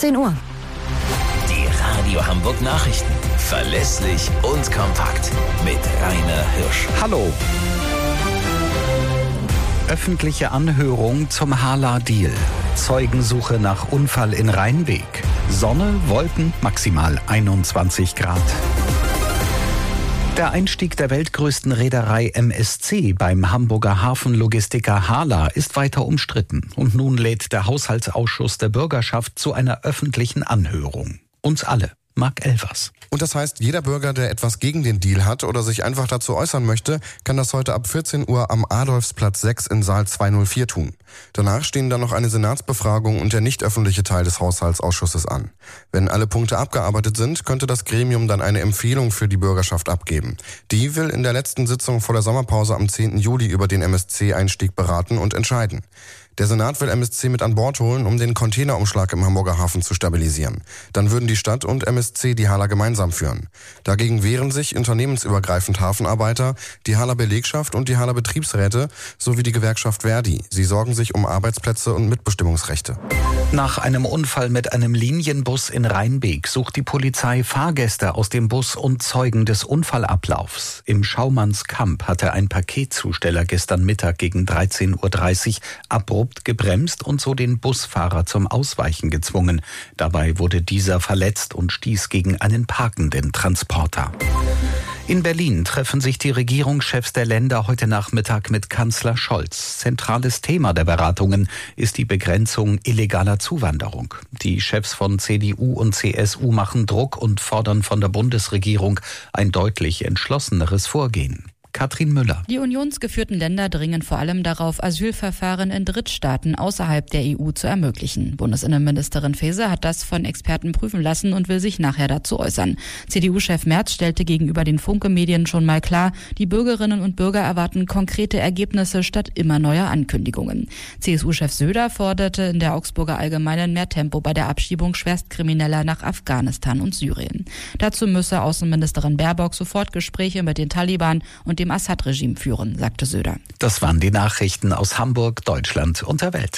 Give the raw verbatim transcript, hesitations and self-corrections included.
vierzehn Uhr. Die Radio Hamburg Nachrichten. Verlässlich und kompakt. Mit Rainer Hirsch. Hallo. Öffentliche Anhörung zum Hala-Deal. Zeugensuche nach Unfall in Rheinbeek. Sonne, Wolken, maximal einundzwanzig Grad. Der Einstieg der weltgrößten Reederei M S C beim Hamburger Hafenlogistiker Hala ist weiter umstritten. Und nun lädt der Haushaltsausschuss der Bürgerschaft zu einer öffentlichen Anhörung. Uns alle. Marc Elvers. Und das heißt, jeder Bürger, der etwas gegen den Deal hat oder sich einfach dazu äußern möchte, kann das heute ab vierzehn Uhr am Adolfsplatz sechs in Saal zweihundervier tun. Danach stehen dann noch eine Senatsbefragung und der nicht öffentliche Teil des Haushaltsausschusses an. Wenn alle Punkte abgearbeitet sind, könnte das Gremium dann eine Empfehlung für die Bürgerschaft abgeben. Die will in der letzten Sitzung vor der Sommerpause am zehnten Juli über den M S C-Einstieg beraten und entscheiden. Der Senat will M S C mit an Bord holen, um den Containerumschlag im Hamburger Hafen zu stabilisieren. Dann würden die Stadt und M S C die Hala gemeinsam führen. Dagegen wehren sich unternehmensübergreifend Hafenarbeiter, die Hala Belegschaft und die Hala Betriebsräte sowie die Gewerkschaft Verdi. Sie sorgen sich um Arbeitsplätze und Mitbestimmungsrechte. Nach einem Unfall mit einem Linienbus in Rheinbeek sucht die Polizei Fahrgäste aus dem Bus und Zeugen des Unfallablaufs. Im Schaumannskamp hatte ein Paketzusteller gestern Mittag gegen dreizehn Uhr dreißig abrupt gebremst und so den Busfahrer zum Ausweichen gezwungen. Dabei wurde dieser verletzt und stieß gegen einen parkenden Transporter. In Berlin treffen sich die Regierungschefs der Länder heute Nachmittag mit Kanzler Scholz. Zentrales Thema der Beratungen ist die Begrenzung illegaler Zuwanderung. Die Chefs von C D U und C S U machen Druck und fordern von der Bundesregierung ein deutlich entschlosseneres Vorgehen. Katrin Müller. Die unionsgeführten Länder dringen vor allem darauf, Asylverfahren in Drittstaaten außerhalb der E U zu ermöglichen. Bundesinnenministerin Faeser hat das von Experten prüfen lassen und will sich nachher dazu äußern. C D U-Chef Merz stellte gegenüber den Funke-Medien schon mal klar, die Bürgerinnen und Bürger erwarten konkrete Ergebnisse statt immer neuer Ankündigungen. C S U-Chef Söder forderte in der Augsburger Allgemeinen mehr Tempo bei der Abschiebung Schwerstkrimineller nach Afghanistan und Syrien. Dazu müsse Außenministerin Baerbock sofort Gespräche mit den Taliban und dem Assad-Regime führen, sagte Söder. Das waren die Nachrichten aus Hamburg, Deutschland und der Welt.